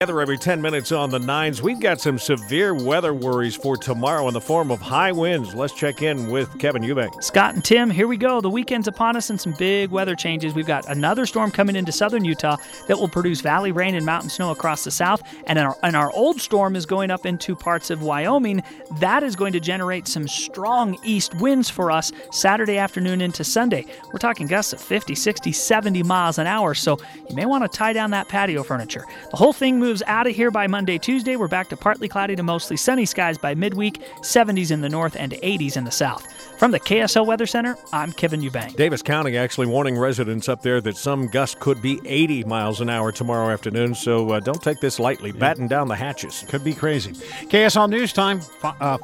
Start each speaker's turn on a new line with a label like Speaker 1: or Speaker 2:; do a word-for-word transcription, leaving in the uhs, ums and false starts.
Speaker 1: Together every ten minutes on the nines. We've got some severe weather worries for tomorrow in the form of high winds. Let's check in with Kevin Eubank.
Speaker 2: Scott and Tim, here we go. The weekend's upon us and some big weather changes. We've got another storm coming into southern Utah that will produce valley rain and mountain snow across the south. And our, and our old storm is going up into parts of Wyoming. That is going to generate some strong east winds for us Saturday afternoon into Sunday. We're talking gusts of fifty, sixty, seventy miles an hour, so you may want to tie down that patio furniture. The whole thing moves out of here by Monday, Tuesday. We're back to partly cloudy to mostly sunny skies by midweek, seventies in the north and eighties in the south. From the K S L Weather Center, I'm Kevin Eubank.
Speaker 1: Davis County actually warning residents up there that some gusts could be eighty miles an hour tomorrow afternoon, so uh, don't take this lightly. Batten down the hatches.
Speaker 3: Could be crazy. K S L News Time, uh,